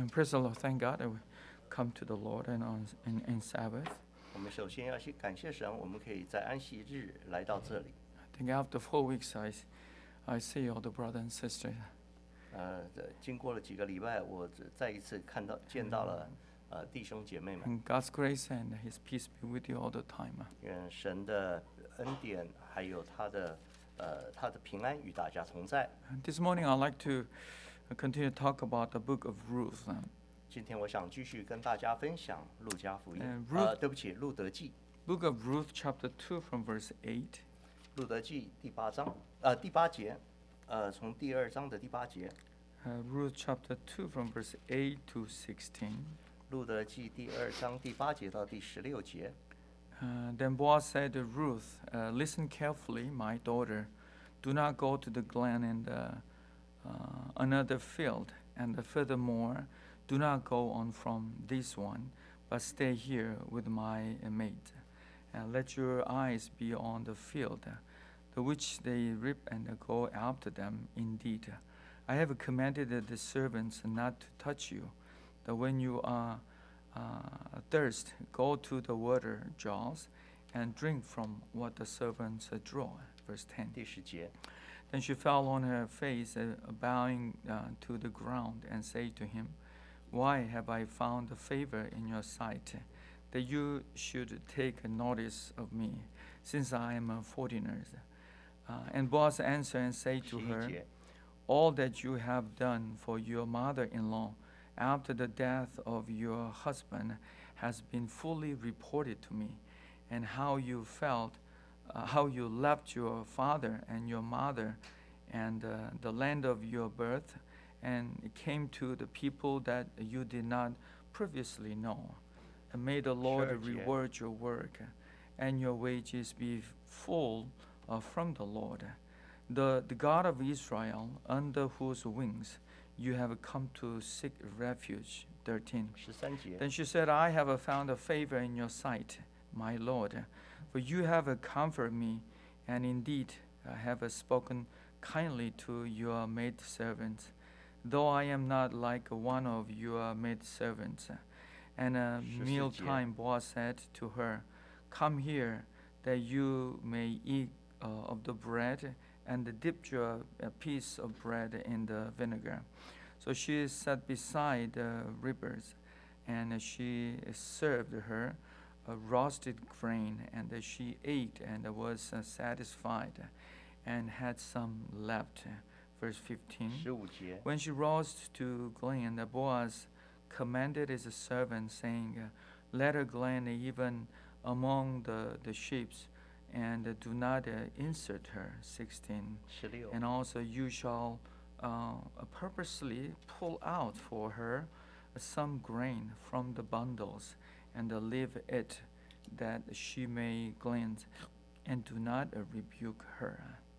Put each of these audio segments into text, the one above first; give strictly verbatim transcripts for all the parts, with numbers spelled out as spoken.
And praise the Lord, thank God that we come to the Lord and on in, in Sabbath. 我们首先要去感谢神，我们可以在安息日来到这里。 I think after four weeks, I, I see all the brothers and sisters. 呃，经过了几个礼拜，我再一次看到见到了呃弟兄姐妹们。 And God's grace and His peace be with you all the time. 愿神的恩典还有他的呃他的平安与大家同在。 And this morning, I'd like to continue to talk about the book of Ruth. 今天我想继续跟大家分享路加福音。 And 呃， Ruth- 对不起，路德记， Book of Ruth, chapter two, from verse eight. 路德记第八章，呃，第八节，呃，从第二章的第八节， Uh, Ruth, chapter two, from verse eight to sixteen. 路德记第二章第八节到第十六节。 Uh, then Boaz said to Ruth, uh, "Listen carefully, my daughter. Do not go to the glen and uh, uh, another field, and furthermore, do not go on from this one, but stay here with my uh, maid. And let your eyes be on the field, uh, the which they reap, and uh, go after them. Indeed, I have commanded the servants not to touch you. That when you are uh, thirst, go to the water jars and drink from what the servants uh, draw." Verse ten. 第十节， Then she fell on her face, uh, bowing uh, to the ground, and said to him, "Why have I found favor in your sight, that you should take notice of me, since I am a foreigner?" Uh, and Boaz answered and said 十 to 一 her, 节， "All that you have done for your mother-in-law after the death of your husband has been fully reported to me, and how you felt, uh, how you left your father and your mother and uh, the land of your birth, and came to the people that you did not previously know. And may the Lord Sure, yeah. reward your work, and your wages be full uh, from the Lord, the, the God of Israel, under whose wings you have come to seek refuge." thirteen. 十三节， Then she said, "I have found a favor in your sight, my Lord, for you have comforted me, and indeed I have spoken kindly to your maidservants, though I am not like one of your maidservants." And at 十四节。 mealtime Boaz said to her, "Come here, that you may eat uh, of the bread, and dip your uh, piece of bread in the vinegar." So she sat beside the rivers, and she served her a roasted grain, and she ate and was uh, satisfied, and had some left. Verse fifteen. 十五节， When she rose to glean, the Boaz commanded his servant, saying, uh, "Let her glean even among the, the sheep, and uh, do not uh, insert her." sixteen. 十六， And also you shall uh, purposely pull out for her some grain from the bundles, and uh, leave it, that she may glean, and do not uh, rebuke her.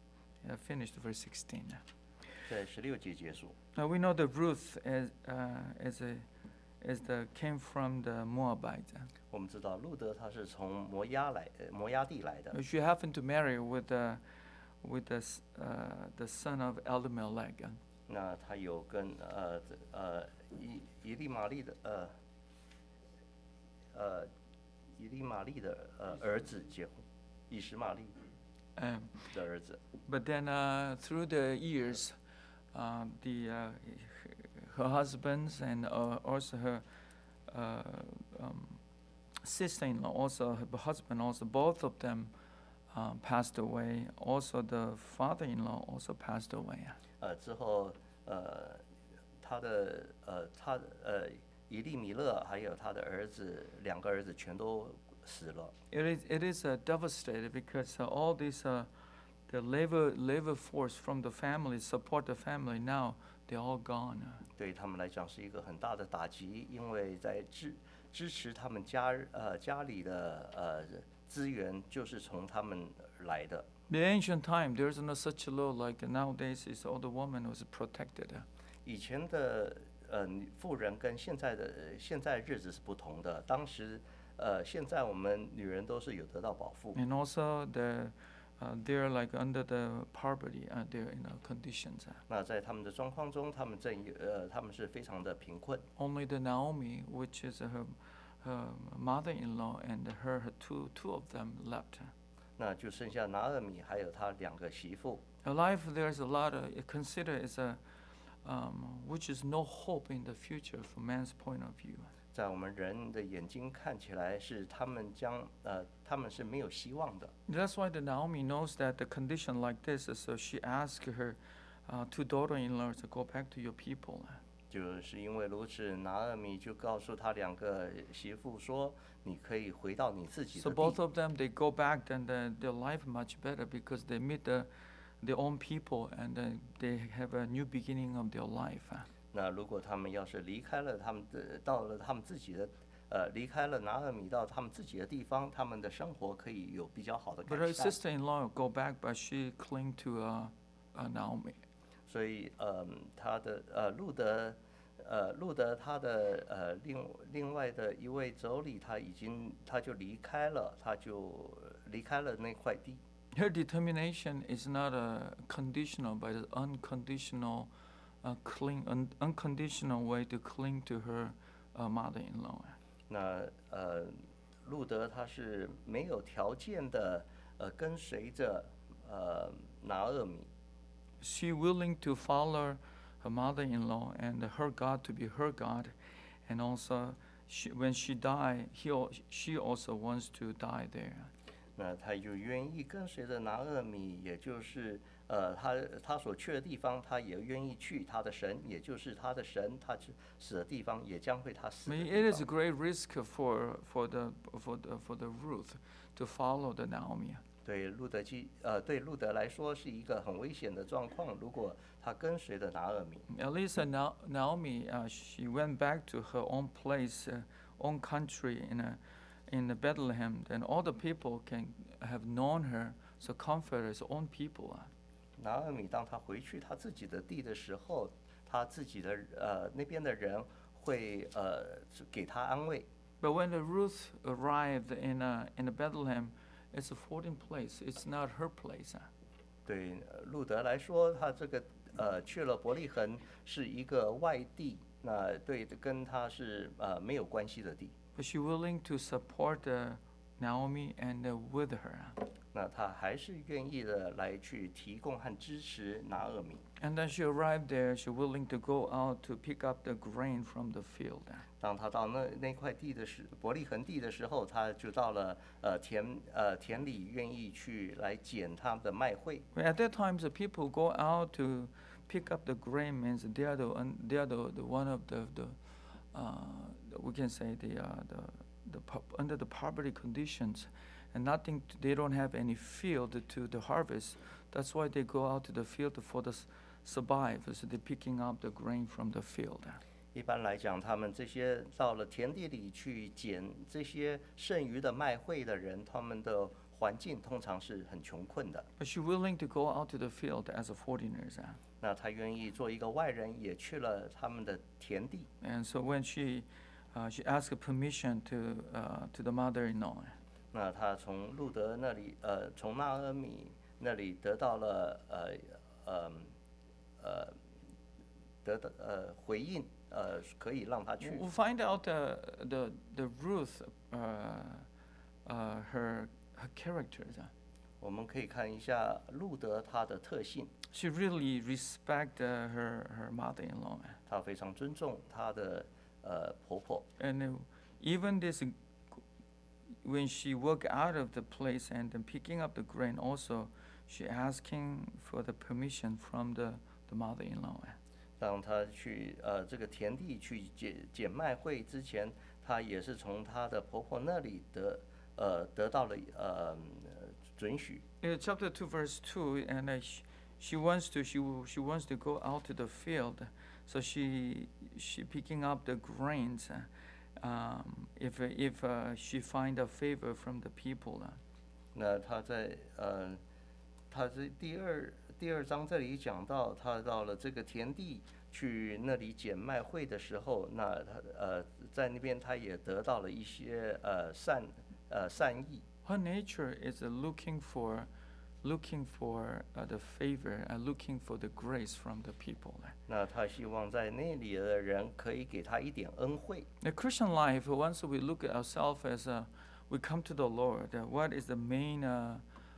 I finished verse sixteen. 在十六节结束。 Now we know that Ruth is, uh, is, a, is the, came from the Moabite. 我们知道路德他是从摩押来，呃摩押地来的。 She happened to marry with, the, with the, s- uh, the son of Elimelech. 那他有跟呃这呃以以利玛利的呃呃以利玛利的呃儿子结婚，以实玛利 Um, 的儿子。 But then uh, through the years, uh, the, uh, her husbands and uh, also her uh, um, sister-in-law, also her husband, also both of them uh, passed away. Also the father-in-law also passed away. 呃之后呃他的呃他呃以利米勒还有他的儿子两个儿子全都死了。 It is it is uh, devastated because uh, all these uh, the labor labor force from the family support the family now they're all gone. 对他们来讲是一个很大的打击，因为在支支持他们家呃家里的呃资源就是从他们来的。 The ancient time there is no such a law like nowadays is all the woman was protected. 以前的呃富人跟现在的呃现在日子是不同的，当时呃现在我们女人都是有得到保护， And also the uh, they're like under the poverty, uh, they're in uh, conditions. uh. 那在他们的状况中，他们正呃他们是非常的贫困。 Only the Naomi, which is her, her mother-in-law, and her, her two, two of them left. 那就剩下拿俄米还有他两个媳妇。 A life there's a lot of, it consider is a, um, which is no hope in the future from man's point of view. 在我们人的眼睛看起来是他们将呃他们是没有希望的。 That's why the Naomi knows that the condition like this, so she asked her uh, two daughter-in-laws to go back to your people. 就是因为如此，拿俄米就告诉他两个媳妇说：“你可以回到你自己 So 的 both 地。 of them, they go back and uh, their life much better because they meet the, their own people and uh, they have a new beginning of their life. ” 那如果他们要是离开了他们的，到了他们自己的，呃，离开了拿俄米到他们自己的地方，他们的生活可以有比较好的 But her 改善。 sister-in-law go back, but she cling to uh, uh, Naomi. 所以，呃，他的呃路德，呃路德他的呃另另外的一位妯娌，他已经他就离开了，他就离开了那块地。 Her determination is not uh, conditional, but an unconditional, uh, cling, un- unconditional way to cling to her uh, mother-in-law. 那呃，路德他是没有条件的呃跟随着呃拿俄米， She willing to follow her mother-in-law and her God to be her God, and also she, when she die, he al- she also wants to die there. 那他就愿意跟随着拿俄米，也就是呃他他所去的地方，他也愿意去他的神，也就是他的神，他死的地方也将会他 I 死的 mean, 地 it is a 方。 great risk for for the for the for the Ruth to follow the Naomi. 对路德基呃对路德来说是一个很危险的状况，如果他跟随着拿俄米。 At least uh, Na- Naomi, uh, she went back to her own place, uh, own country in a, in the Bethlehem. Then all the people can have known her, so comfort his own people. 拿俄米当他回去他自己的地的时候，他自己的呃那边的人会呃给他安慰。 But when the Ruth arrived in uh, in the Bethlehem, it's a foreign place. It's not her place. 对呃路德来说，他这个呃去了伯利恒是一个外地，那对跟他是呃没有关系的地。 But she willing to support uh, Naomi and uh, with her. 那他还是愿意的来去提供和支持拿俄米。 And then she arrived there. She willing to go out to pick up the grain from the field. 当他到那那块地的时伯利恒地的时候，他就到了呃田呃田里，愿意去来捡他们的麦穗。 But at that time, the people go out to pick up the grain means they are the one, they are the, the one of the, the uh, we can say the uh, the, the po- under the poverty conditions, and nothing. To, they don't have any field to the harvest. That's why they go out to the field for the s- survive. So they're picking up the grain from the field. 一般来讲，他们这些到了田地里去捡这些剩余的麦穗的人，他们的环境通常是很穷困的。 But she's willing to go out to the field as a foreigners. 那他愿意做一个外人，也去了他们的田地。 And so when she uh, she asked permission to uh, to the mother-in-law. 那他从路德那里，呃，从纳俄米那里得到了呃呃呃得到呃回应，呃，可以让他去。 We'll find out the the the Ruth, uh, uh, her her characters. 我们可以看一下路德他的特性， She really respect uh, her her mother-in-law, 他非常尊重他的呃婆婆。 and uh, even this, uh, when she walk out of the place and then picking up the grain, also she asking for the permission from the the mother-in-law. 当他去呃这个田地去捡捡麦穗之前，他也是从他的婆婆那里得呃得到了呃准许。 In chapter two, verse two, and uh, she, she wants to she w- she wants to go out to the field, so she she picking up the grains. Uh, um, if uh, if uh, she find a favor from the people. Uh. 那他在呃，他这第二第二章这里讲到，他到了这个田地去那里捡麦穗的时候，那他呃在那边他也得到了一些呃善呃善意。 Her nature is uh, looking for looking for uh, the favor, uh, looking for the grace from the people. 那他希望在那里的人可以给他一点恩惠。 The Christian life, once we look at ourselves as uh, we come to the Lord, uh, what is the main uh,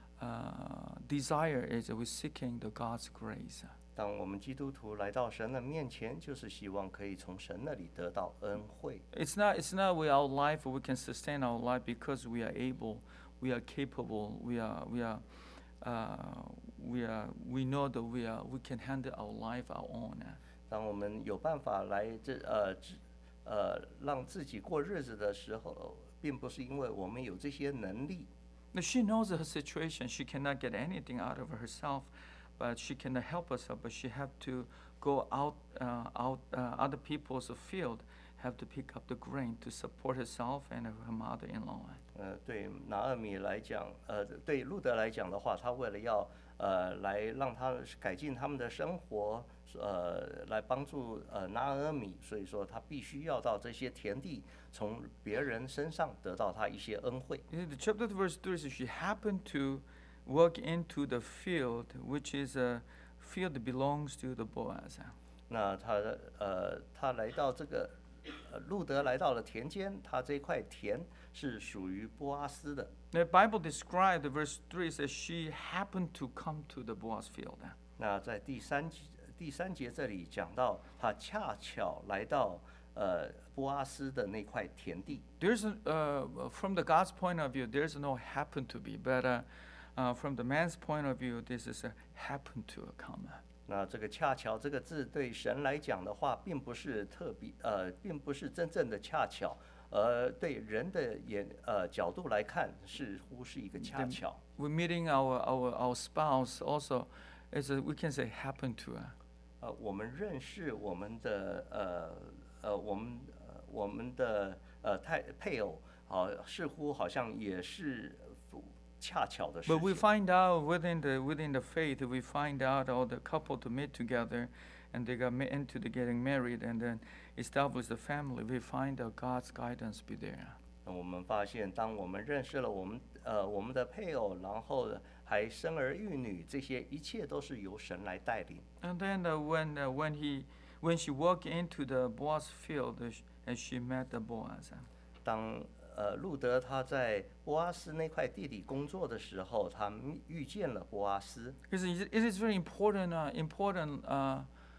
uh, desire is we're seeking the God's grace. 当我们基督徒来到神的面前，就是希望可以从神那里得到恩惠。 It's not, it's not with our life we can sustain our life because we are able, we are capable, we are, we are, uh, we are, we know that we are, we can handle our life our own. 当我们有办法来这呃呃让自己过日子的时候，并不是因为我们有这些能力。 Now she knows her situation. She cannot get anything out of herself, but she cannot help herself. But she have to go out, uh, out uh, other people's field, have to pick up the grain to support herself and her mother-in-law. 呃，对拿俄米来讲，呃，对路德来讲的话，他为了要呃来让他改进他们的生活，呃，来帮助呃拿俄米，所以说他必须要到这些田地，从别人身上得到他一些恩惠。 The chapter verse three says she happened to walk into the field, which is a field that belongs to the Boaz. 那他呃，他来到这个。呃，路德来到了田间，他这块田是属于波阿斯的。 The Bible described verse three says she happened to come to the Boaz field. 那在第三第三节这里讲到，他恰巧来到呃波阿斯的那块田地。 There's a, uh, from the God's point of view, there's no happen to be, but uh, uh, from the man's point of view, this is a happen to come. 那这个恰巧这个字对神来讲的话，并不是特别呃，并不是真正的恰巧，而对人的眼呃角度来看，似乎是一个恰巧。 We're meeting our our our spouse also, is a, we can say happen to. 呃，我们认识我们的呃呃我们呃我们的呃太配偶，好、呃、似乎好像也是。恰巧的事情。 But we find out within the within the faith, we find out all the couple to meet together, and they got into the getting married, and then establish the family. We find out God's guidance be there. 那我们发现，当我们认识了我们呃我们的配偶，然后还生儿育女，这些一切都是由神来带领。 And then uh, when uh, when he when she walked into the Boaz field, uh, and she met the Boaz. 当呃，路德他在波阿斯那块地里工作的时候，他遇见了波阿斯。 Because it is very important, uh, important uh,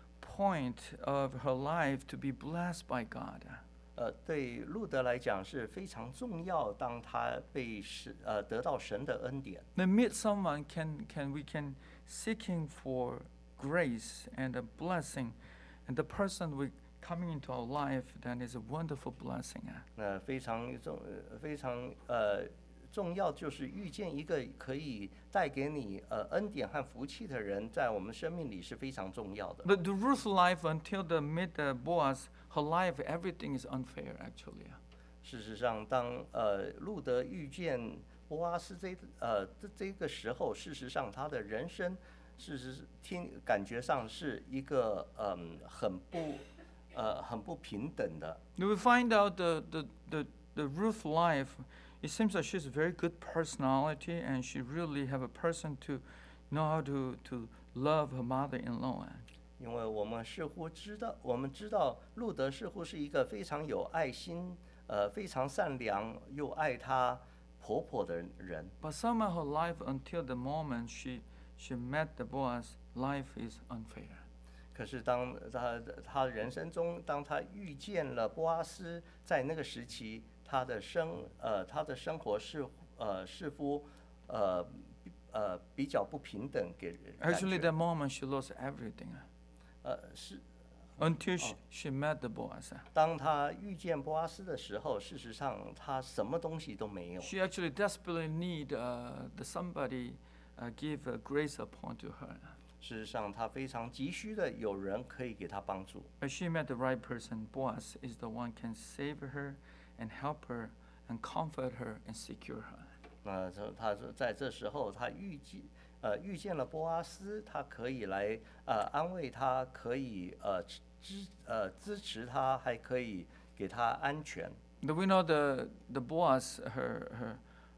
point of her life to be blessed by God. 呃，对路德来讲是非常重要，当他被神呃得到神的恩典。 To meet someone can can we can seeking for grace and a blessing, and the person we coming into our life, then is a wonderful blessing. 那非常重非常呃重要，就是遇见一个可以带给你呃恩典和福气的人，在我们生命里是非常重要的。 But the Ruth life until the meet the Boaz, her life everything is unfair actually. 事实上，当呃路德遇见波阿斯这呃这这个时候，事实上他的人生，事实听感觉上是一个嗯很不。呃，很不平等的。 We find out the, the, the, the Ruth life, it seems like she's a very good personality and she really have a person to know how to, to love her mother-in-law. 因为我们似乎知道，我们知道路德似乎是一个非常有爱心，呃，非常善良又爱她婆婆的人。 But somehow her life until the moment she, she met the Boaz, life is unfair. 可是当他他人生中，当他遇见了波阿斯，在那个时期，他的生呃他的生活是呃似乎呃呃比较不平等给人。 Actually, that moment she lost everything. 呃是。 Until she, she met the Boaz. 当他遇见波阿斯的时候，事实上他什么东西都没有。 She actually desperately need uh, the somebody uh, give a grace upon to her. 事实上，他非常急需的有人可以给他帮助。 But she met the right person. Boaz is the one can save her and help her and comfort her and secure her. 那他在这时候，他遇见呃遇见了波阿斯，他可以来呃安慰他，可以呃支呃支持他，还可以给他安全。 But we know the the Boaz, her her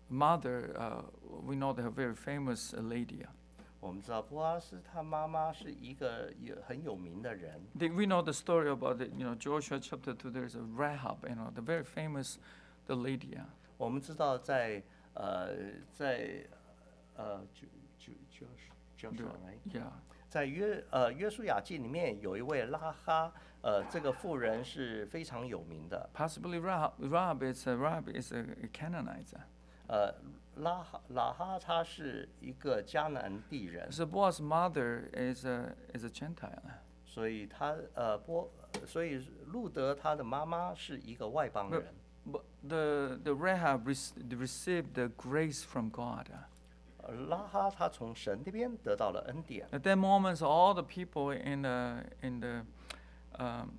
mother, uh, we know they're a very famous uh, lady. 我们知道波阿斯他妈妈是一个有很有名的人。 They, we know the story about it, you know, Joshua chapter two. There's a Rahab, you know, the very famous, the lady. 我们知道在呃在呃就就就是 Joshua right？ Yeah. 在约呃约书亚记里面有一位拉哈，呃这个妇人是非常有名的。 Possibly Rahab. Rahab is a Rahab is a, a Canaanite. 呃，拉哈拉哈他是一个迦南地人。 So Boaz's mother is a is a Gentile. 所以他呃波，所以路德他的妈妈是一个外邦人。 But the the Rahab received the grace from God. 拉哈他从神那边得到了恩典。 At that moment, all the people in the in the um,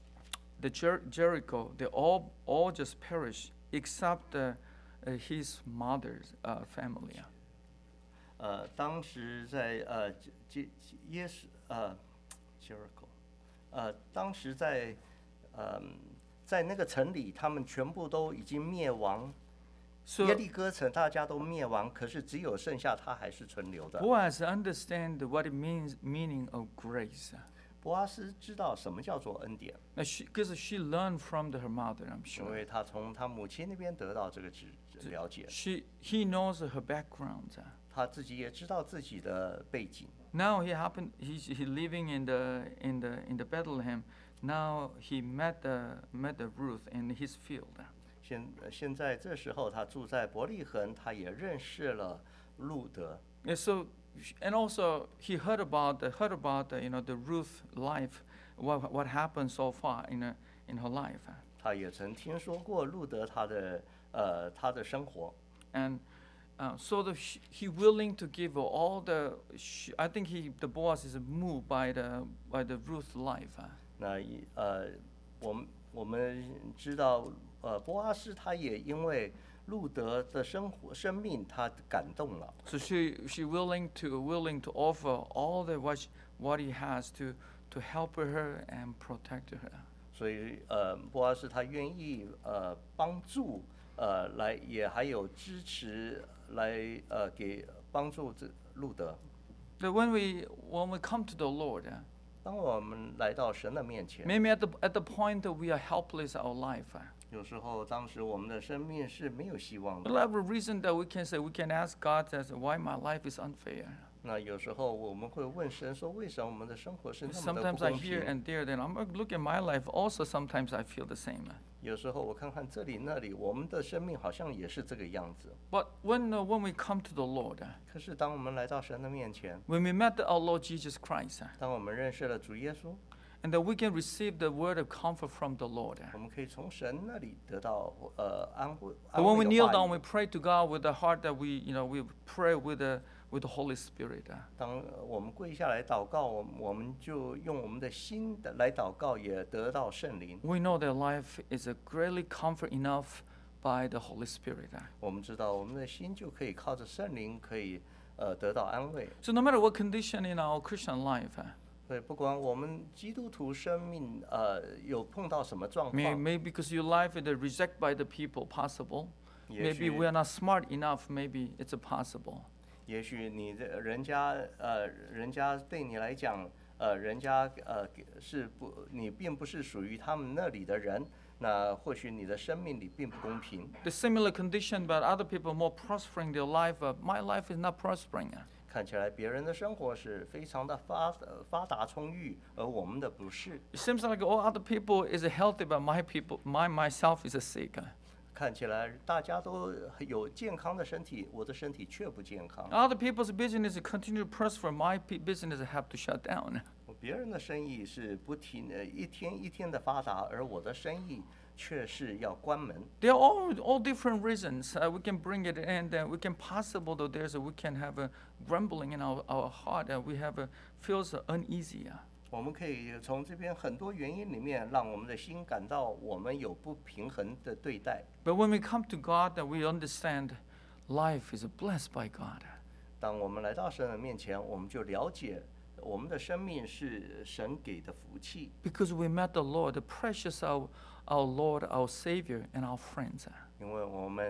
the Jer- Jericho, they all all just perished except uh, uh, his mother's uh, family. 呃，当时在呃耶耶稣呃 Jericho， 呃，当时在呃在那个城里，他们全部都已经灭亡。 So 耶利哥城大家都灭亡，可是只有剩下他还是存留的。 Boaz understand what it means meaning of grace. 波阿斯知道什么叫做恩典， Now she, because she learned from the, her mother, I'm 因 sure. 为他从他母亲那边得到这个知了解， She he knows her background. 他自己也知道自己的背景。 Now he happened. He's he living in the in the in the Bethlehem. Now he met the met the Ruth in his field. 现现在这时候，他住在伯利恒，他也认识了路德。 And so, and also he heard about the heard about the, you know the Ruth life, what what happened so far in a, in her life. 他也曾听说过路德他的呃他的生活， And uh, so the, he willing to give her all the. I think he the boss is moved by the by the Ruth life. 那一呃我们我们知道呃波阿斯他也因为路德的生活生命他感动了， So she she willing to willing to offer all the what she, what he has to to help her and protect her. 所以呃波阿斯他愿意呃帮助呃来也还有支持来呃给帮助这路德。 But when we when we come to the Lord, uh, 当我们来到神的面前， maybe at the at the point that we are helpless in our life, uh, 有时候当时我们的生命是没有希望 we'll 的。 have a reason that we can say we can ask God as why my life is unfair. 那有时候我们会问神说，为什么我们的生活是那么的 Sometimes 不 I 公 hear 平？ and there, then I'm like, look at my life. Also, sometimes I feel the same. 有时候我看看这里那里，我们的生命好像也是这个样子。 But when uh, when we come to the Lord, uh, 可是当我们来到神的面前， when we met our Lord Jesus Christ, uh, 当我们认识了主耶稣， and that we can receive the word of comfort from the Lord. 我们可以从神那里得到呃安慰。 But 安 when we 慰的 kneel 话 down, 语 we pray to God with the heart that we, you know, we pray with the with the Holy Spirit. 当我们跪下来祷告，我们我们就用我们的心的来祷告，也得到圣灵。 We know that life is a greatly comfort enough by the Holy Spirit. 我们知道我们的心就可以靠着圣灵，可以呃得到安慰。 So no matter what condition in our Christian life, 对，不管我们基督徒生命呃有碰到什么状 may, 况， maybe because your life is rejected by the people, possible. 也 Maybe 许 we are not smart enough. Maybe it's a possible. 也许你的人家呃人家对你来讲呃人家呃是不你并不是属于他们那里的人，那或许你的生命里并不公平。 The similar condition, but other people more prospering their life. Uh, my life is not prospering. 看起来别人的生活是非常的发呃发达充裕，而我们的不是。 It seems like all other people is healthy, but my people, my myself is sick. 看起来大家都有健康的身体，我的身体却不健康。 Other people's business continue to prosper. My pe- business have to shut down. 别人的生意是不停呃一天一天的发达，而我的生意却是要关门。 There are all all different reasons. Uh, we can bring it in. Uh, we can possible though there's a, we can have a grumbling in our, our heart. Uh, we have a feels uneasy. Uh. 我们可以从这边很多原因里面，让我们的心感到我们有不平衡的对待。 But when we come to God, uh, we understand life is blessed by God. 当我们来到神的面前，我们就了解我们的生命是神给的福气， Because we met the Lord, the precious our, our Lord, our Savior, and our friends. 因为我们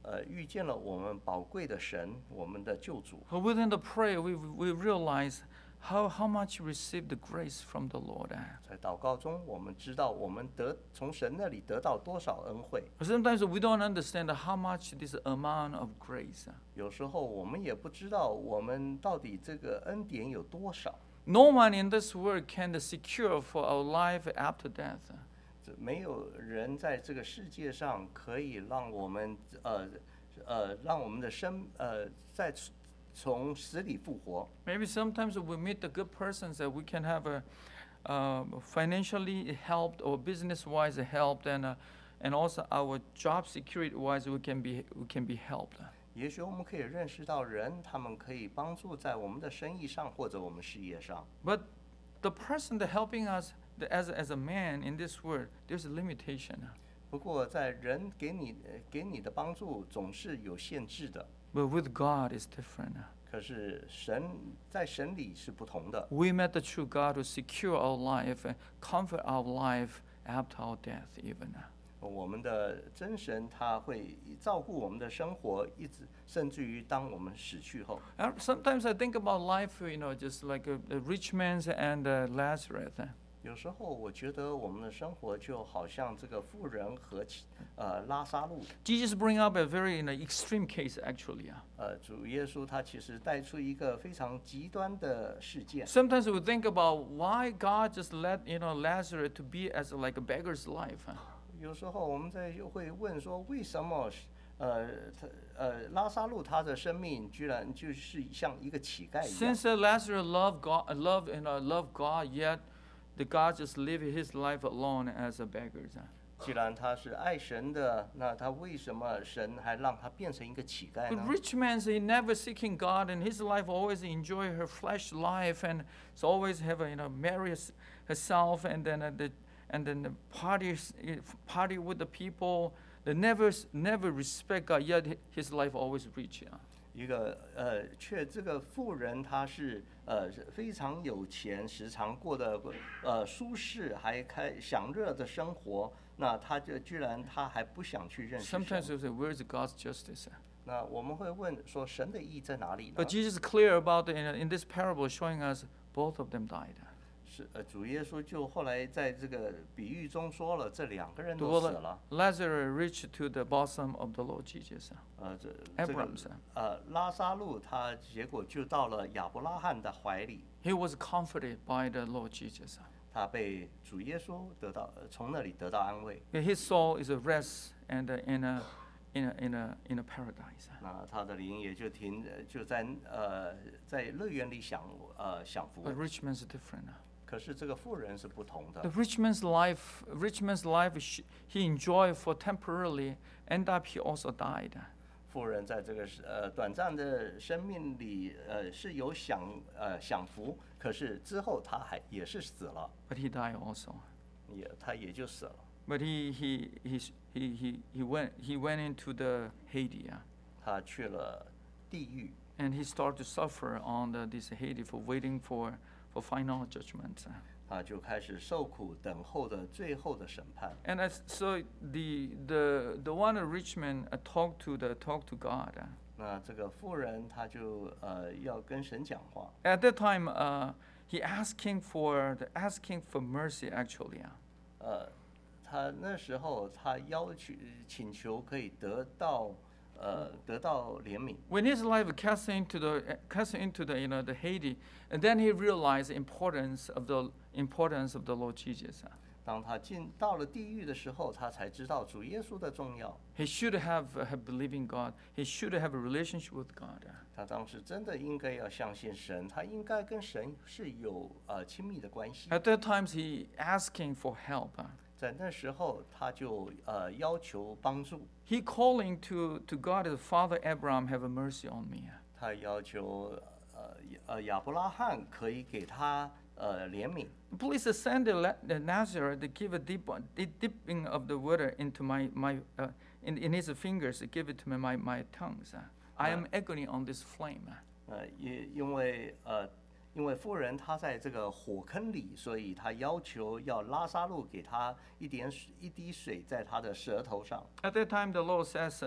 呃遇见了我们宝贵的神，我们的救主。 But within the prayer, we, we realize how, how much we receive the grace from the Lord. 在祷告中，我们知道我们得从神那里得到多少恩惠。 But sometimes we don't understand how much this amount of grace. 有时候我们也不知道我们到底这个恩典有多少。 No one in this world can secure for our life after death. 这没有人在这个世界上可以让我们呃呃让我们的生呃再从死里复活。 Maybe sometimes we meet the good persons that we can have a uh, financially helped or business-wise helped, and uh, and also our job security-wise we can be we can be helped. 也许我们可以认识到人，他们可以帮助在我们的生意上或者我们事业上。 But the person that helping us the, as as a man in this world, there's a limitation. 不过在人给你呃给你的帮助总是有限制的。 But with God, it's different. 可是神在神里是不同的。 We met the true God who secure our life and comfort our life after our death, even. 我们的真神他会照顾我们的生活，一直甚至于当我们死去后。 Uh, Sometimes I think about life, you know, just like a, a rich man's and uh, Lazarus. 有时候我觉得我们的生活就好像这个妇人和其呃拉撒路。 Jesus bring up a very you know, extreme case, actually. 呃，主耶稣他其实带出一个非常极端的事件。 Sometimes we think about why God just let you know Lazarus to be as like a beggar's life. 有时候我们在又会问说，为什么呃他呃拉撒路他的生命居然就是像一个乞丐一样？ Since uh, Lazarus loved God, uh, love and uh, loved God, yet the God just lived his life alone as a beggar. 既然他是爱神的，那他为什么神还让他变成一个乞丐 But 呢？ rich man, he never seeking God, and his life always enjoy her flesh life, and so always have a, you know marry herself, and then uh, the and then the parties party with the people. They never never respect God, yet his life always rich. 一个呃，却这个富人他是呃非常有钱，时常过得呃舒适，还开享乐的生活。那他就居然他还不想去认识 Sometimes 神。 we say, where is God's justice? 那我们会问说，神的意在哪里呢？ But Jesus is clear about it in, in this parable, showing us both of them died. 是呃，主耶稣就后来在这个比喻中说了，这两个人 The 都 Lord- 死了。 Lazarus reached to the bosom of the Lord Jesus. 呃，这这个 Abraham's. 呃拉撒路他结果就到了亚伯拉罕的怀里， He was comforted by the Lord Jesus. 他被主耶稣得到呃从那里得到安慰。 His soul is a rest and uh, in a in a in a in a paradise. 那他的灵也就停呃就在呃在乐园里享呃享福 But。rich man's different. 可是这个富人是不同 The 的。 rich man's life, rich man's life, sh- he enjoyed for temporarily, end up he also died. 富人在这个是呃短暂的生命里呃是有享呃享福，可是之后他还也是死了， But he died also. 也他也就死了。 But he he he he he, he went he went into the Hades, uh, 他去了地狱， and he started to suffer on the, this Hades for waiting for for final judgment. 他就开始受苦，等候的最后的审判。 And as, so the the the one rich man uh, talked to the talked to God. uh. 那这个富人他就呃要跟神讲话， At that time, uh, he asking for the asking for mercy. Actually, uh. 呃，他那时候他要求请求可以得到呃得到怜悯。 When his life cast into the cast into the you know the Hades, and then he realized the importance of the importance of the Lord Jesus. 当他进到了地狱的时候，他才知道主耶稣的重要。 He should have uh, have believing God. He should have a relationship with God. 他当时真的应该要相信神，他应该跟神是有呃亲密的关系。 At that times, he asking for help. uh. 在那时候，他就呃要求帮助， He calling to to God as Father Abraham, have a mercy on me. 他要求呃呃亚伯拉罕可以给他呃怜悯。 Please send the, la- the Nazareth to give a deep one- the dipping of the water into my my uh, in in his fingers, to give it to me my my tongues. uh. I am agony on this flame. uh. 呃，因因为呃，因为妇人她在这个火坑里，所以她要求要拉撒路给她一点水一滴水在她的舌头上。 At that time, the Lord says, uh,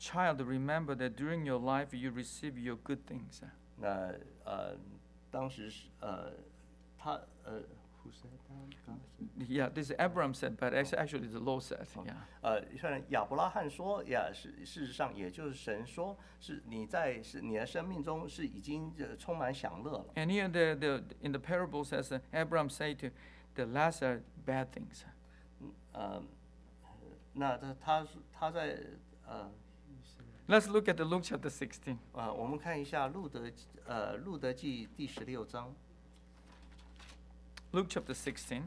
Child, remember that during your life you receive your good things. 那呃，当时是呃，他呃。Who said that? Yeah, this is Abraham said, but actually, actually the Lord said. Yeah. 呃，虽然亚伯拉罕说，呀，是事实上，也就是神说，是你在是你的生命中是已经呃充满享乐了。 And here the the in the parable says uh, Abraham said to the Lazarus bad things. 呃，那他他他在呃。 Let's look at the Luke chapter sixteen. 呃，我们看一下路德呃路德记第十六章。 Luke chapter sixteen,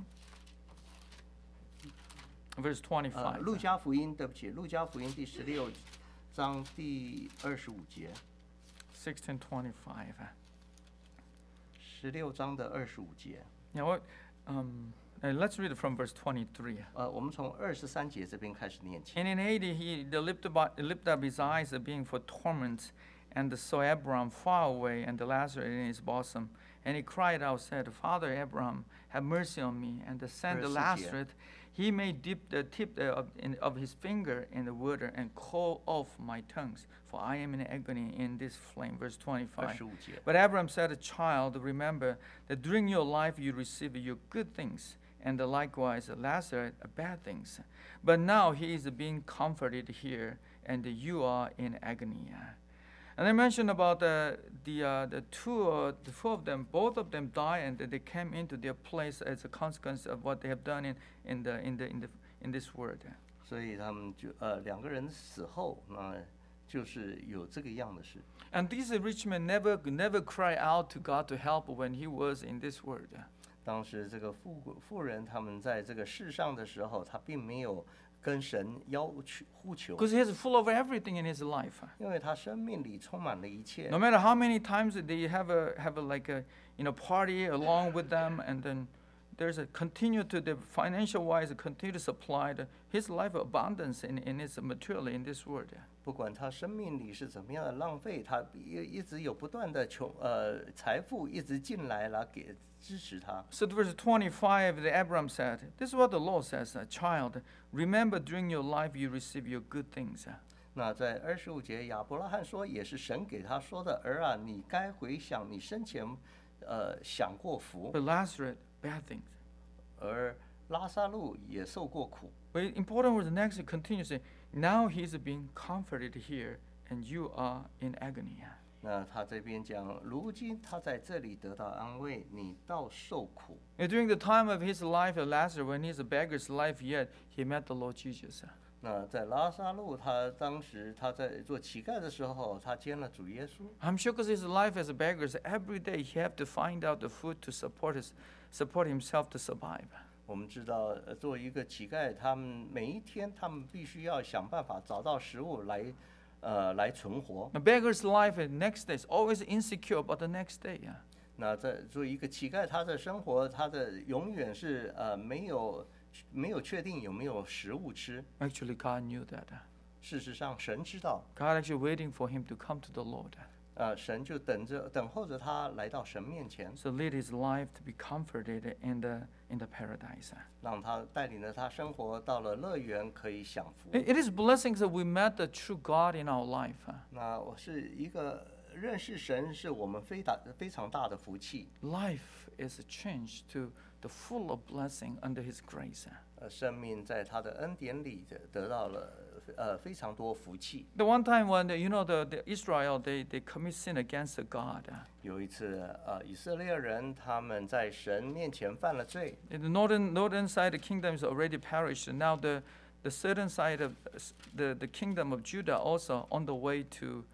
verse twenty-five. 呃，路加福音，对不起，路加福音第十六章第二十五节。 Sixteen twenty-five. 十六章的二十五节。 Yeah, what? Um, uh, let's read it from verse twenty-three. 呃，我们从二十三节这边开始念起。 And in eighty he lifted up, lifted up his eyes, being for torment, and saw Abraham far away, and Lazarus in his bosom. And he cried out, said, Father Abraham, have mercy on me, and send Lazarus, he may dip the tip of, in, of his finger in the water and cool off my tongues, for I am in agony in this flame. Verse twenty-five. 二十五节。 But Abraham said, Child, remember that during your life you receive your good things, and likewise Lazarus bad things. But now he is being comforted here, and you are in agony. And I mentioned about the the uh, the two uh, the two of them, both of them died, and they came into their place as a consequence of what they have done in in the in the in the in this world. 所以他们就呃两个人死后，那就是有这个样的事。 And this rich man never never cried out to God to help when he was in this world. 当时这个富富人他们在这个世上的时候，他并没有跟神要求呼求， Because he is full of everything in his life. 因为他生命里充满了一切。 No matter how many times they have a have a like a you know party along with them, and then there's a continue to the financial wise continue to supply the, his life abundance in in his material in this world. 不管他生命里是怎么样的浪费，他一一直有不断的穷呃财富一直进来来给支持他。 So verse twenty-five, the Abraham said, "This is what the Lord says, a child. Remember, during your life you receive your good things." 那在二十五节，亚伯拉罕说，也是神给他说的，儿啊，你该回想你生前，呃，享过福。 But Lazarus, bad things. 而拉撒路也受过苦。 But important was the next it continues saying, now he's being comforted here, and you are in agony. 那他这边讲，如今他在这里得到安慰，你倒受苦。 And during the time of his life, Lazarus, when he's a beggar's life yet, he met the Lord Jesus. 那在拉撒路，他当时他在做乞丐的时候，他见了主耶稣。 I'm sure because his life as a beggar, every day he had to find out the food to support his, support himself to survive. 我们知道，呃，作为一个乞丐，他们每一天他们必须要想办法找到食物来，呃，来存活。 A beggar's life the next day is always insecure about the next day. 那在作为一个乞丐，他的生活，他的永远是呃没有没有确定有没有食物吃。 Actually, God knew that. 事实上，神知道， God actually waiting for him to come to the Lord. 呃，神就等着等候着他来到神面前， So lead his life to be comforted in the in the paradise. 让他带领着他生活到了乐园，可以享福。 It it is blessings that we met the true God in our life. 那我是一个认识神，是我们非大非常大的福气。 Life is changed to the full of blessing under his grace. 呃，生命在他的恩典里得得到了呃非常多福气。 The one time when the, you know the, the Israel they, they commit sin against God. 有一次，呃，以色列人他们在神面前犯了罪。 In the northern northern side the kingdom is already perished. And now the the southern side of the, the kingdom of Judah also on the way to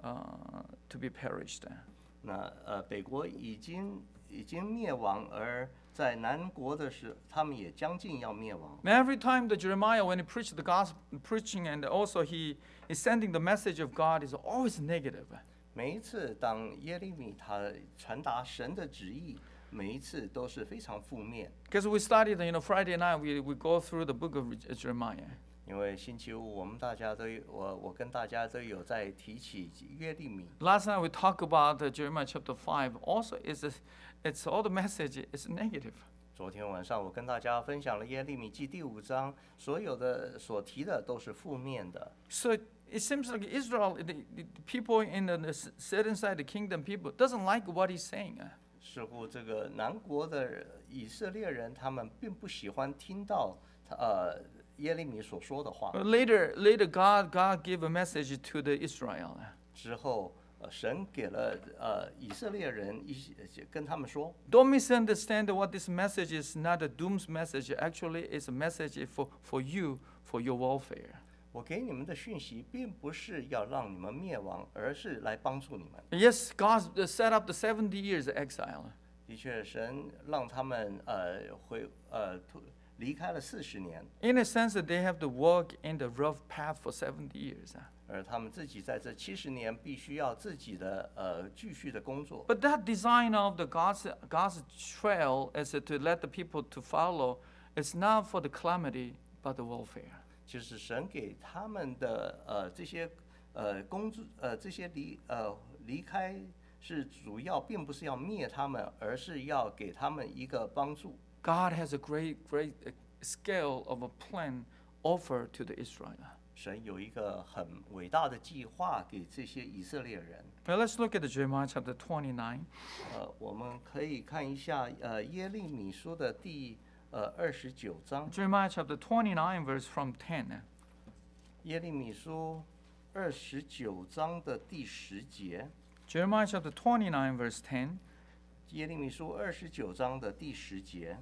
uh, to be perished. 那呃，北国已经已经灭亡，而在南国的时候，他们也将近要灭亡。 And every time the Jeremiah when he preached the gospel preaching and also he is sending the message of God is always negative. 每一次当耶利米他传达神的旨意，每一次都是非常负面。 Because we studied, you know, Friday night we, we go through the book of Jeremiah. 因为星期五我们大家都有我我跟大家都有在提起约利米。 Last night we talked about uh, Jeremiah chapter five. Also, is it's all the message is negative. 昨天晚上我跟大家分享了耶利米记第五章，所有的所提的都是负面的。 So it seems like Israel, the, the people in the certain side of the kingdom, people doesn't like what he's saying. 似乎这个南国的以色列人，他们并不喜欢听到呃耶利米所说的话。 But later, later, God, God gave a message to the Israel. 之后，呃，神给了呃以色列人一些跟他们说。 Don't misunderstand what this message is. Not a doom's message. Actually, it's a message for for you, for your welfare. 我给你们的讯息，并不是要让你们灭亡，而是来帮助你们。 Yes, God set up the seventy years of exile. 的确，神让他们呃回呃离开了四十年。 In a sense, that they have to walk in the rough path for seventy years. 而他们自己在这七十年必须要自己的呃继续的工作。 But that design of the God's God's trail is to let the people to follow. It's not for the calamity, but the welfare. 其实神给他们的呃这些呃工作呃这些离呃离开是主要并不是要灭他们，而是要给他们一个帮助。 God has a great, great scale of a plan offered to the Israel. 神有一个很伟大的计划给这些以色列人。 Now let's look at the Jeremiah chapter twenty-nine. 呃，我们可以看一下呃耶利米书的第呃二十九章。 Jeremiah chapter twenty-nine, verse from ten. 耶利米书二十九章的第十节。 Jeremiah chapter twenty-nine, verse ten. 耶利米书二十九章的第十节。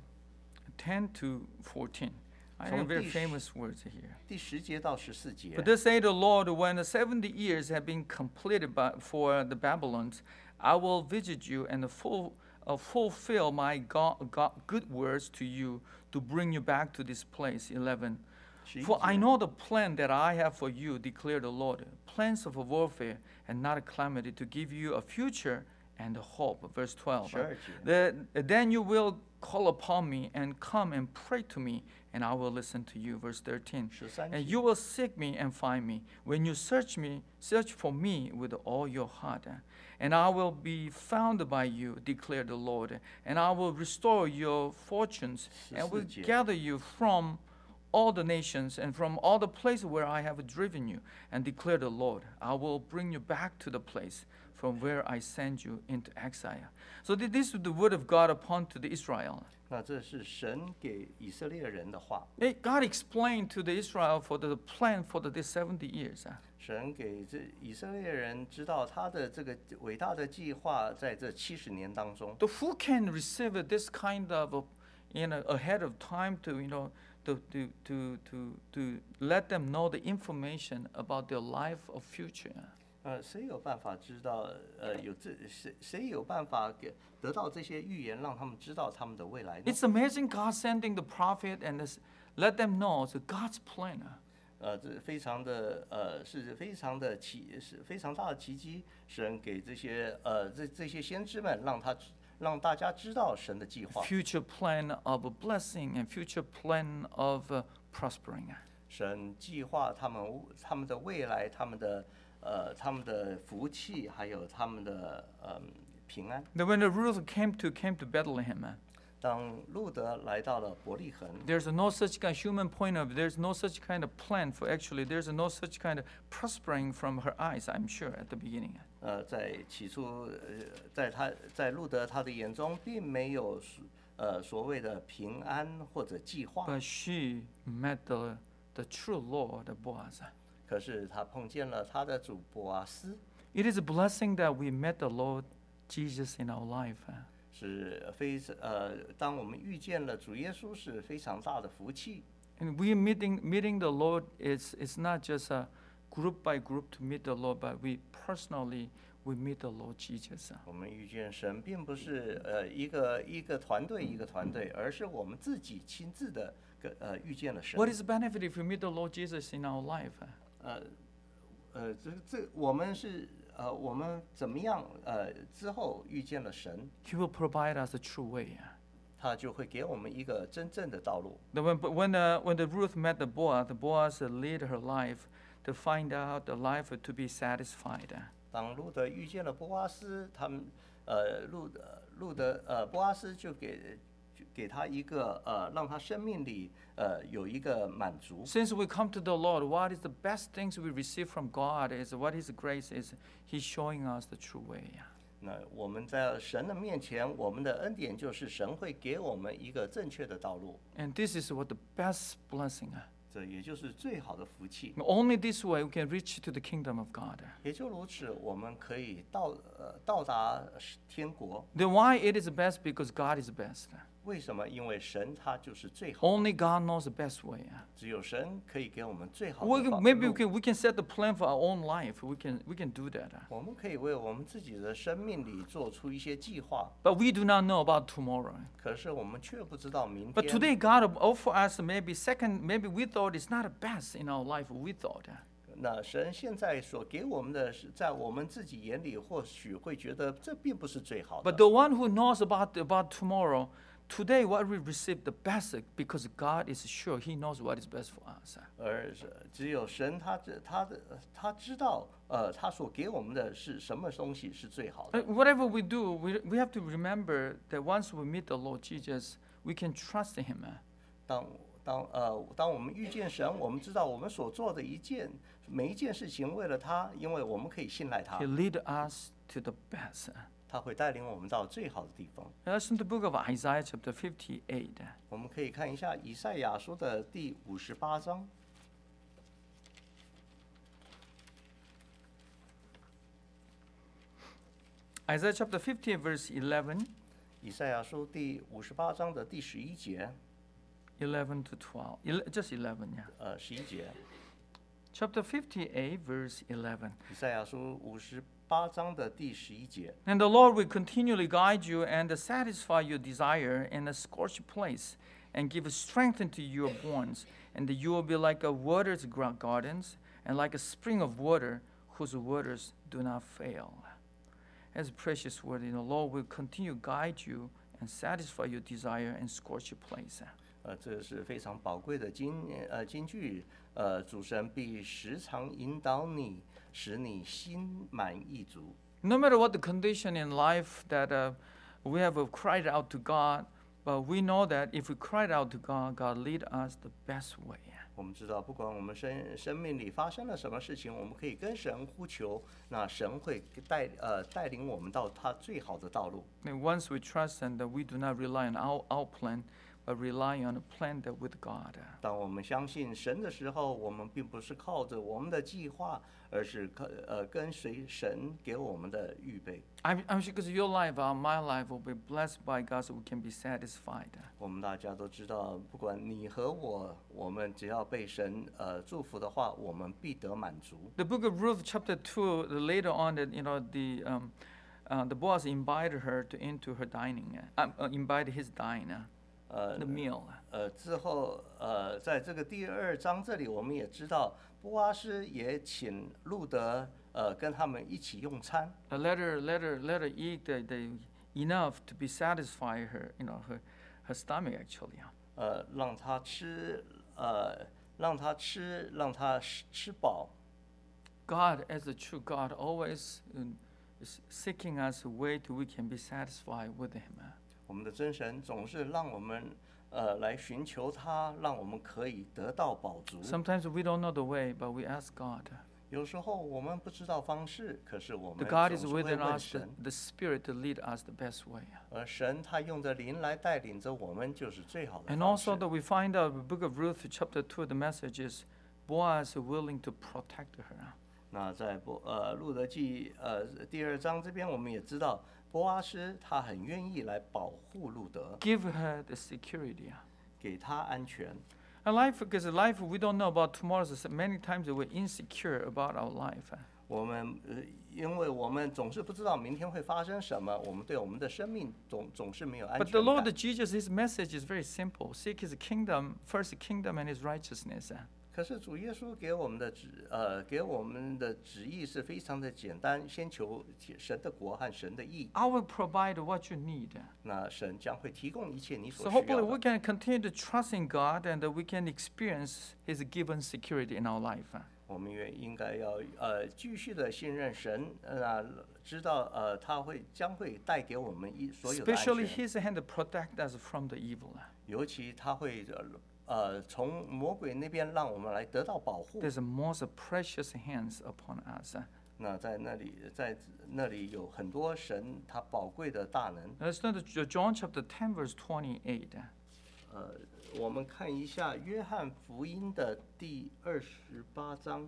ten to fourteen. I have very famous words here. 第十节到十四节。 But thus say the Lord, when the seventy years have been completed by, for the Babylons, I will visit you and full, uh, fulfill my God, God, good words to you to bring you back to this place. eleven. For I know the plan that I have for you, declare the Lord, plans of warfare and not a calamity, to give you a future and a hope. Verse twelve. The, then you will call upon me and come and pray to me, and I will listen to you. Verse thirteen. And you will seek me and find me when you search me, search for me with all your heart. And I will be found by you, declare the Lord. And I will restore your fortunes and will gather you from all the nations and from all the places where I have driven you, and declare the Lord, I will bring you back to the place from where I send you into exile. So this is the word of God upon to the Israel. 那这是神给以色列人的话。 God explained to the Israel for the plan for the this seventy years. 神给这以色列人知道他的这个伟大的计划，在这七十年当中。 So who can receive this kind of, you know, ahead of time to, you know, to to to to to let them know the information about their life of future? 呃，谁有办法知道？呃，有这谁谁有办法给得到这些预言，让他们知道他们的未来呢？ It's amazing God sending the prophet and this, let them know it's God's plan. 呃，这非常的呃，是非常的奇，是非常大的奇迹。神给这些呃这这些先知们，让他让大家知道神的计划。 Future plan of a blessing and future plan of uh, prospering. 神计划他们他们的未来，他们的。呃，他们的福气，还有他们的呃平安。 Then when the Ruth came to came to Bethlehem, 当路德来到了伯利恒 there's no such kind of human point of, there's no such kind of plan for actually, there's no such kind of prospering from her eyes, I'm sure at the beginning. 呃，在起初，呃，在他在路德他的眼中，并没有呃所谓的平安或者计划。 But she met the the true Lord, the Boaz. 可是他碰见了他的主波阿斯。 It is a blessing that we met the Lord Jesus in our life. 是非呃，当我们遇见了主耶稣，是非常大的福气。 And we meeting meeting the Lord is is not just a group by group to meet the Lord, but we personally we meet the Lord Jesus. 我们遇见神，并不是呃一个一个团队一个团队，而是我们自己亲自的呃遇见了神。 What is the benefit if we meet the Lord Jesus in our life? 呃，呃，这这我们是呃，我们怎么样呃之后遇见了神 He will provide us a true way. 他就会给我们一个真正的道路。 The, when when the when the Ruth met the Boaz, the Boaz led her life to find out the life to be satisfied. 当路德遇见了波阿斯，他们呃路路德呃波阿斯就给给他一个呃，让他生命里呃有一个满足。 Since we come to the Lord, what is the best things we receive from God is what His grace is. He's showing us the true way. 那我们在神的面前，我们的恩典就是神会给我们一个正确的道路， And this is what the best blessing. 这也就是最好的福气。 Only this way we can reach to the kingdom of God. 也就如此，我们可以到呃到达天国。 Then why it is best? Because God is best. 为什么？因为神他就是最好的， Only God knows the best way. 只有神可以给我们最好 We 的 can, 方 maybe we 路。 can we can set the plan for our own life. We can we can do that. 我们可以为我们自己的生命里做出一些计划， But we do not know about tomorrow. 可是我们却不知道明 But 天。 today God offer us maybe second, maybe we thought it's not the best in our life. We thought. 那神现在所给我们的是，在我们自己眼里，或许会觉得这并不是最好 But 的。 the one who knows about about tomorrow, today what we receive the best because God is sure He knows what is best for us. 而是只有神他知他的他知道，呃，他所给我们的是什么东西是最好 Uh, 的。 Whatever we do, we we have to remember that once we meet the Lord Jesus, we can trust Him. 当当呃，当我们遇见神，我们知道我们所做的一件每一件事情，为了他，因为我们可以信赖他 He，lead us to the best. 他会带领我们到最好的地方。 That's in the book of Isaiah, chapter fifty-eight. 我们可以看一下以赛亚书的第五十八章。 Isaiah chapter fifty-eight, verse eleven, 以赛亚书第五十八章的第十一节， eleven to twelve. Ele- just eleven, yeah. 呃，十一节。 Chapter fifty-eight, verse eleven. 以赛亚书五十八章的第十一节。 And the Lord will continually guide you and satisfy your desire in a scorched place, and give strength into your bones, and you will be like a watered gra- gardens, and like a spring of water whose waters do not fail. As a precious word, the Lord will continue guide you and satisfy your desire in scorched place. 呃，这是非常宝贵的金呃金句。呃，主神必时常引导你，使你心满意足。 No matter what the condition in life that uh, we have uh, cried out to God, but we know that if we cried out to God, God lead us the best way. 我们知道，不管我们生生命里发生了什么事情，我们可以跟神呼求，那神会带呃带领我们到他最好的道路。 And once we trust and that we do not rely on our, our plan, but rely on a plan that with God. 当我们相信神的时候，我们并不是靠着我们的计划，而是靠呃跟随神给我们的预备。 I'm, I'm sure because your life, uh, my life will be blessed by God, so we can be satisfied. 我们大家都知道，不管你和我，我们只要被神呃祝福的话，我们必得满足。 The book of Ruth, chapter two, the later on, that you know the um, uh, the boss invited her to into her dining, uh, uh, invited his dine, 呃 the meal. 呃，之后呃，在这个第二章这里，我们也知道，波阿斯也请路德呃跟他们一起用餐。 Uh, let her, let her, let her eat the, the enough to be satisfy her, you know, her, her stomach actually. 呃，让他吃，呃，让他吃，让他吃吃饱。 God, as a true God, always um, is seeking us a way to we can be satisfied with Him. 我们的真神总是让我们呃来寻求他，让我们可以得到饱足。 Sometimes we don't know the way, but we ask God. 有时候我们不知道方式，可是我 The 们 God 总 is 是会 within 问 us, the, 神， the Spirit to lead us the best way. 而神他用着灵来带领着我们，就是最好的 And 方式 also。that we find out the book of Ruth, chapter two, the message is Boaz willing to protect her. 那在波呃路德记呃第二章这边，我们也知道波阿斯他很愿意来保护路德， Give her the security. 给他安全。 And life, because life we don't know about tomorrow, so many times we're insecure about our life. 我们呃，因为我们总是不知道明天会发生什么，我们对我们的生命总总是没有安 But the 全 Lord 感。 Jesus, His message is very simple. Seek His kingdom, first kingdom and His righteousness. 可是主耶稣给我们的旨呃给我们的旨意是非常的简单，先求神的国和神的义， I will provide what you need. 那神将会提供一切你 So 所需要 hopefully we 的。 can continue to trust in God and that we can experience His given security in our life. 我我们也应该要呃继续的信任神，那、知道呃他会将会带给我們一所有的安 Especially 全， His hand to protect us from the evil. 尤其他会呃從魔鬼那邊讓我們來得到保護。 There's a most precious hands upon us. 那在那里，在那里有很多神他寶貴的大能。 Let's turn to John chapter ten, verse twenty-eight. 呃，我們看一下約翰福音的第二十八章。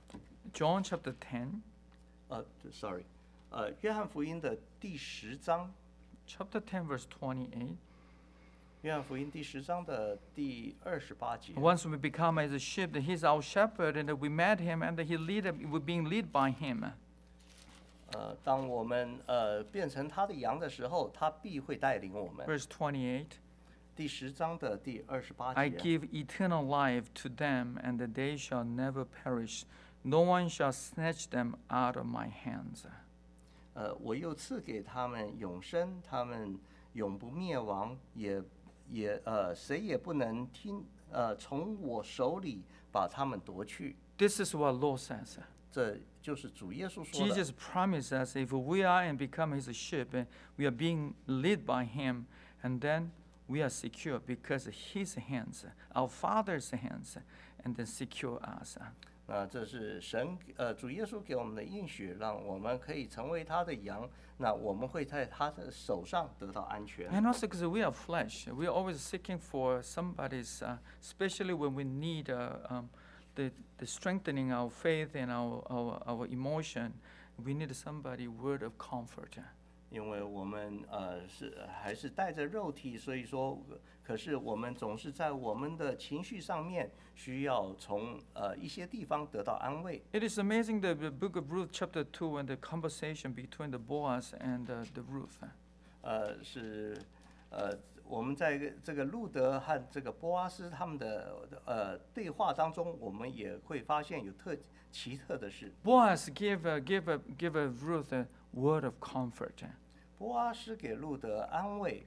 John chapter ten, 呃，sorry， 呃，約翰福音的第十章。 chapter ten, verse twenty-eight. 約翰福音第十章的第二十八節。 Once we become as a sheep, that He's our shepherd, and that we met Him, and that He lead, we're being led by Him. 呃，當我們呃變成他的羊的時候，他必會帶領我們。 Verse twenty-eight. 第十章的第二十八 I 節。 give eternal life to them, and that they shall never perish. No one shall snatch them out of my hands. 呃，我又賜給他們永生，他們永不滅亡，也也呃誰也不能聽呃從我手裡把他們奪去。 This is what Lord says. 這就是主耶穌說的。 Jesus promised us if we are and become His sheep, eh, we are being led by Him, and then we are secure because His hands, our Father's hands, and then secure us. 那这是神呃主耶稣给我们的应许，让我们可以成为他的羊。那我们会在他的手上得到安全。 And also because we are flesh, we are always seeking for somebody's, uh, especially when we need uh, um, the, the strengthening our faith and our, our, our emotion, we need somebody word of comfort. 因为我们呃是还是带着肉体，所以说，可是我们总是在我们的情绪上面需要从呃一些地方得到安慰。 It is amazing the, the book of Ruth chapter two and the conversation between the Boaz and uh, the Ruth. 呃，是呃我们在这个路德和这个波阿斯他们的呃对话当中，我们也会发现有特奇特的事。 Boaz gave a, give a, give a Ruth a word of comfort. 波阿斯给路德安慰，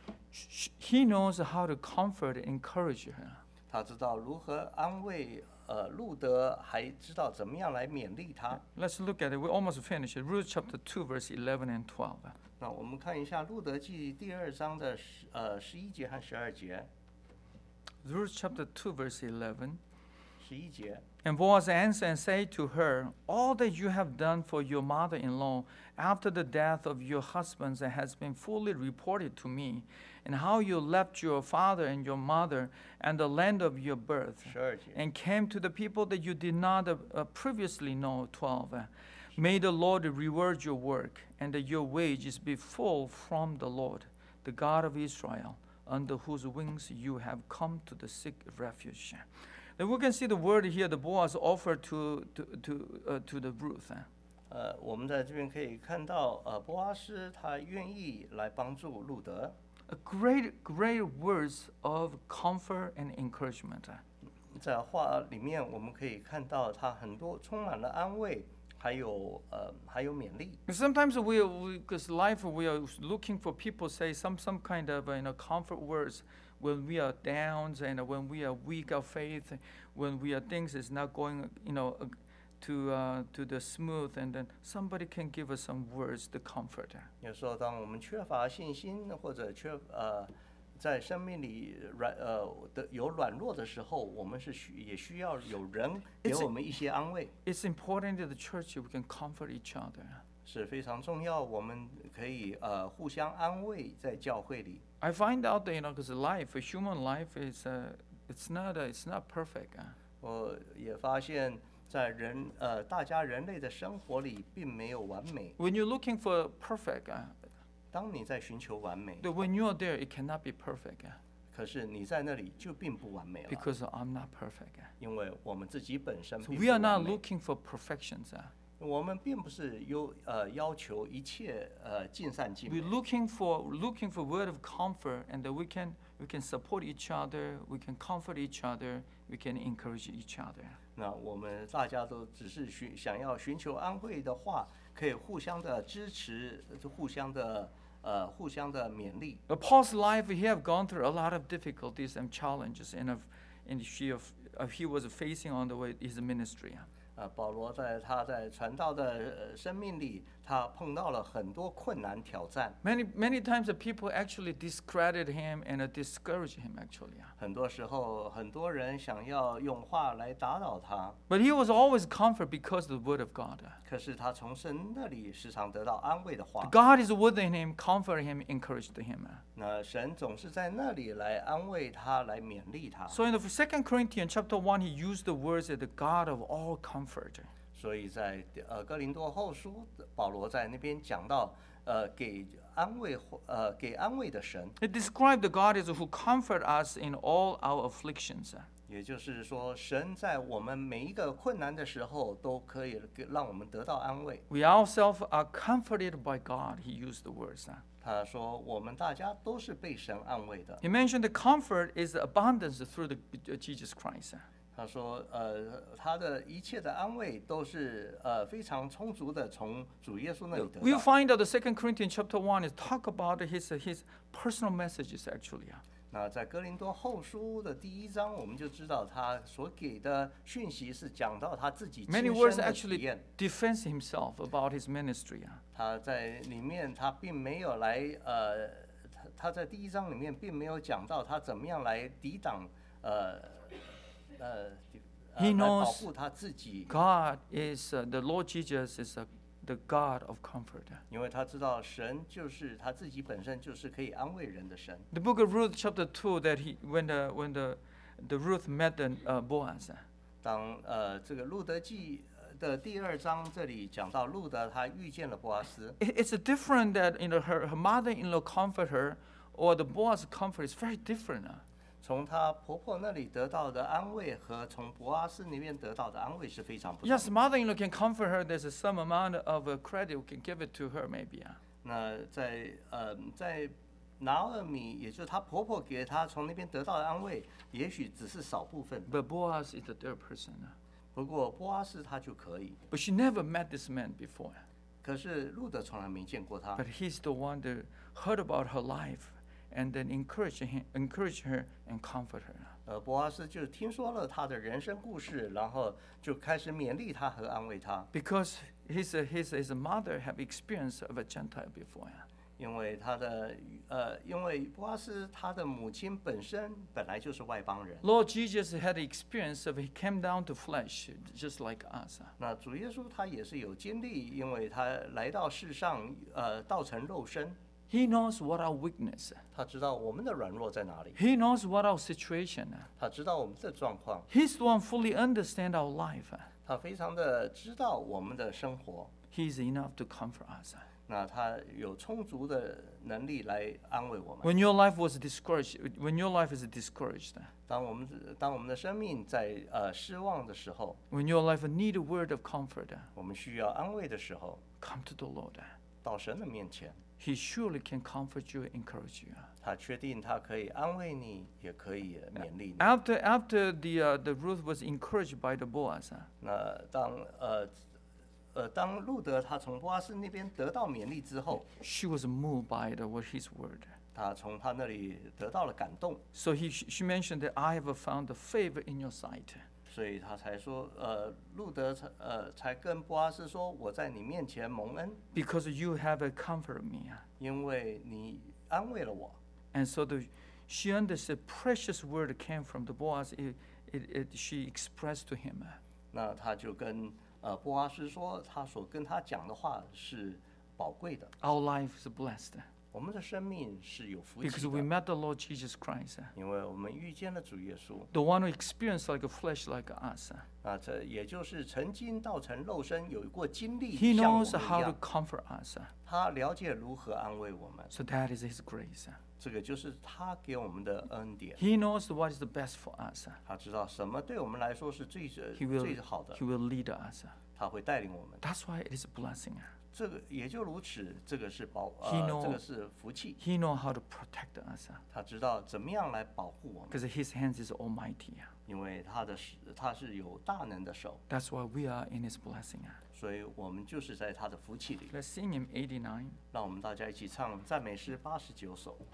Sh- He knows how to comfort and encourage her. 他知道如何安慰呃路德，还知道怎么样来勉励他。 Let's look at it. We almost finished it. Ruth chapter two, verse eleven and twelve. 那我们看一下路德记第二章的十呃十一节和十二节。 Ruth chapter two, verse eleven. 十一节， And Boaz answered and said to her, All that you have done for your mother-in-law after the death of your husbands has been fully reported to me, and how you left your father and your mother and the land of your birth, 十二节。 and came to the people that you did not uh, uh, previously know. twelve. May the Lord reward your work, and that your wages be full from the Lord, the God of Israel, under whose wings you have come to the seek refuge. Then we can see the word here, the Boaz offered to to to uh, to the Ruth. 呃，我们在这边可以看到，呃，波阿斯他愿意来帮助路德。 A great, great words of comfort and encouragement. 在话里面，我们可以看到他很多充满了安慰，还有呃，还有勉励。 Sometimes we, because life, we are looking for people say some some kind of uh, you know comfort words when we are down and when we are weak of faith, when we are things is not going you know uh, to uh, to the smooth, and then somebody can give us some words to comfort. 有时候，当我们缺乏信心或者缺呃，在生命里软呃的有软弱的时候，我们是需也需要有人给 It's- 我们一些安慰， It's important that the church we can comfort each other. 是非常重要。我们可以呃互相安慰，在教会里。 I find out that you know because life, human life is uh, it's not uh, it's not perfect. Uh. 我也发现，在人呃大家人类的生活里，并没有完美。 When you're looking for perfect, uh, 当你在寻求完美， that when you're there, it cannot be perfect. Uh. 可是你在那里就并不完美了， Because I'm not perfect. 因为我们自己本身 So 并 we 不 are not 完美。 looking for perfections. Uh. 我们并不是有呃要求一切呃尽善尽 We're 美， looking for looking for word of comfort, and that we can we can support each other, we can comfort each other, we can encourage each other. 那我们大家都只是寻想要寻求安慰的话，可以互相的支持，互相的呃互相的勉励。 But Paul's life, he have gone through a lot of difficulties and challenges, and of, and she of, of he was facing on the way his ministry. 呃，保罗在他在传道的呃生命里，他碰到了很多困难挑战。 Many many times the people actually discredit him and uh, discourage him actually. 很多时候，很多人想要用话来打倒他， But he was always comforted because of the word of God. 可是他从神那里时常得到安慰的话。 God is within him, comforted him, encouraged him. 那神总是在那里来安慰他，来勉励他。 So in the Second Corinthians chapter one, he used the words that the God of all comfort. 所以在呃哥林多后书，保罗在那边讲到，呃给安慰呃给安慰的神， It described the God is who comfort us in all our afflictions. 也就是说，神在我们每一个困难的时候，都可以给让我们得到安慰。 We ourselves are comforted by God. He used the words. 他说，我们大家都是被神安慰的。 He mentioned the comfort is the abundance through the uh, Jesus Christ. 他说，呃，他的一切的安慰都是呃非常充足的，从主耶稣那里得 We'll 到。 find out the Second Corinthians chapter one is talk about his his personal messages actually. 那在哥林多后书的第一章，我们就知道他所给的讯息是讲到他自己亲 Many 身 words 的体 actually 验。 defends himself about his ministry. 他在里面，他并没有来呃，他他在第一章里面并没有讲到他怎么样来抵挡呃呃呃 He 来保 knows 护他自己， God is uh, the Lord Jesus is uh, the God of comfort. 因为他知道神就是他自己本身就是可以安慰人的神。 The book of Ruth chapter two that he when the when the the Ruth met the uh, Boaz. 当呃这个路德记的第二章这里讲到路德他遇见了波阿斯， It- It's different that you know her, her mother-in-law comfort her or the Boaz comfort is very different. 从她婆婆那里得到的安慰和从博阿斯那边得到的安慰是非常不同的。 Yes, mother-in-law can comfort her. There's a some amount of uh, credit we can give it to her maybe. 那在呃在拿俄米，也就是她婆婆给她从那边得到的安慰，也许只是少部分。 But Boaz is the third person. 不过波阿斯他就可以， But she never met this man before. 可是路德从来没见过他。 But he's the one that heard about her life and then encouraged him, encouraged her and comfort her. 呃，博阿斯就听说了他的人生故事，然后就开始勉励他和安慰他， Because his, uh, his, his mother have experience of a Gentile before. 因为他的呃，因为博阿斯他的母亲本身本来就是外邦人。 Lord Jesus had the experience of he came down to flesh just like us. 那主耶稣他也是有经历，因为他来到世上，呃，道成肉身， He knows what our weakness. 他知道我们的软弱在哪里， He knows what our situation. 他知道我们的状况， He's the one fully understand our life. 他非常的知道我们的生活， He's enough to comfort us. 那他有充足的能力来安慰我们。 When your life was discouraged, when your life is discouraged, 当我们当我们的生命在呃失望的时候， when your life need a word of comfort, 我们需要安慰的时候， come to the Lord. 到神的面前， He surely can comfort you, encourage you. 他确定他可以安慰你，也可以勉励你。 After after the uh, the Ruth was encouraged by the Boaz, 那当呃呃当路德他从波阿斯那边得到勉励之后， she was moved by the what his word. 他从他那里得到了感动， So he she mentioned that I have found the favor in your sight. 所以他才说，呃，路德才呃才跟波阿斯说，我在你面前蒙恩， Because you have comforted me. 因为你安慰了我。 And so the, she understood precious word came from the Boaz. It, it, it, she expressed to him. 那他就跟呃波阿斯说，他所跟他讲的话是宝贵的， Our life is blessed 我们的生命是有福气 because we 的， met the Lord Jesus Christ, 因为我们遇见了主耶稣。 the one who experienced like a flesh like us. 那这也就是曾经道成肉身，有过经历 He 像我 knows 们一 how to 样， comfort us. 他了解如何安慰我们， So that is His grace. 这个就是他给我们的恩典。 He knows what is the best for us. 他知道什么对我们来说是最 He will, 最好的 he，will lead us. 他会带领我们。 That's why it is a blessing. 这个也就如此，这个是保 He 呃 know- 这个是福气。 He knows how to protect us 他知道怎么样来保护我们， because His hands is almighty. 因为他的是他是有大能的手， That's why we are in His blessing. 所以我们就是在他的福气里。 Let's sing Him eighty-nine. 让我们大家一起唱赞美诗八十九首。